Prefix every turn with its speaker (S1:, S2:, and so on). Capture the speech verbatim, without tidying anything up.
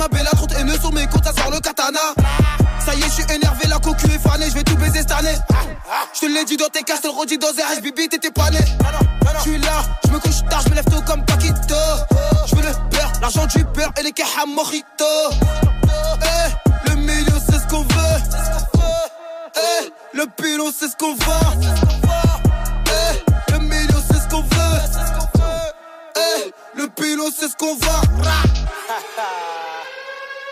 S1: ma belle, a trop de haineux sur mes comptes, ça sort le katana. Ça y est, je suis énervé, la cocu est fanée, je vais tout baiser cette année. Je te l'ai dit dans tes castes, le redis dans un H B B, t'étais pas né. Je suis là, je me couche tard, je me lève tôt comme Paquito. Je veux le beurre, l'argent du beurre et les cajas mojito. Eh, le milieu c'est ce qu'on veut. Eh, le pilon c'est ce qu'on vend. Eh, le milieu c'est ce qu'on veut. Eh, le pilon c'est ce qu'on vend.